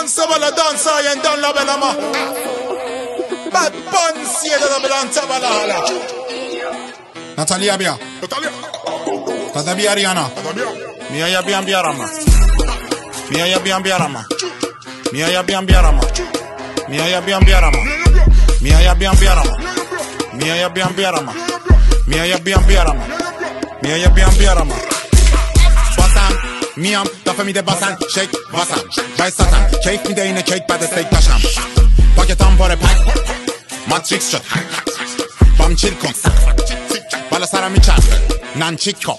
Gangsta bala dansa yen don la bela ma. Bad Bunny da bela bala hala. Natalia bia. Natalia Ariana. Mia ya bian biarama. Mia ya bian biarama. Mia ya bian biarama. Mia ya bian biarama. Mia ya bian biarama. Mia ya bian biarama. Mia ya bian biarama. Mia ya bian biarama. Basan, miam, da famille de basan, shake, basan, bij satan, cake me de in a cake bij de steak tasham. Pak je tam voor een pack, matrix shot, bam chill kom, bala sara mi chat, nan chico.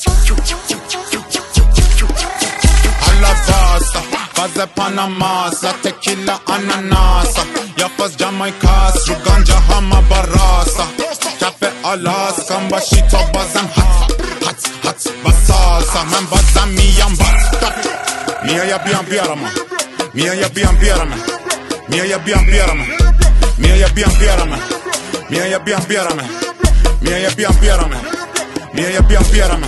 Alla basta, baze Panamasa, tequila ananasa, yapas Jamaica, ganja hama barasa, cafe Alaska, bashito bazan hot, basasa, man bazan miyam basta. Mia ya bian biarama, mia ya bian biarama, mia ya bian biarama, mia ya bian biarama, mia ya bian biarama, mia ya bian biarama, mia ya bian biarama.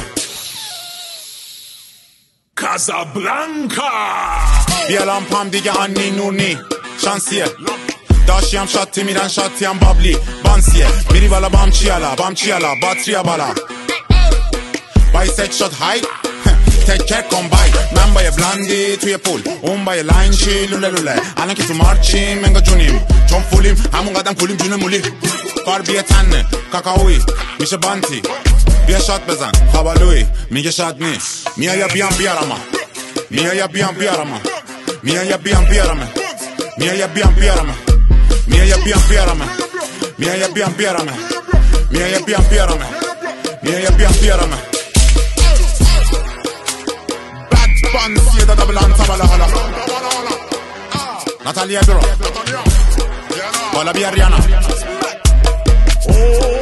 Casablanca بیا لامپم دیگه انی نونی شانسیه داشتیم شاتی میرن شاتیم بابلی بانسیه میری بالا بام چیالا باتریا بالا بای ست شد های تکر کن بای من با یه بلندی توی پول اون با یه لاین چی لوله لوله الان که تو مارچیم منگا جونیم چون فولیم همون قدم پولیم جون مولی کار بیه تنه کاکاوی میشه بانتی بیا شات بزن خوابالوی میگه شاد نیست میا یا بیام بیارم میا یا بیام بیارم میا یا بیام بیارم میا یا بیام بیارم میا یا بیام بیارم میا یا بیام بیارم میا یا بیام بیارم میا یا بیام بیارم Bad Bunny da blanca bala hala Natalia bro Bala bi Ariana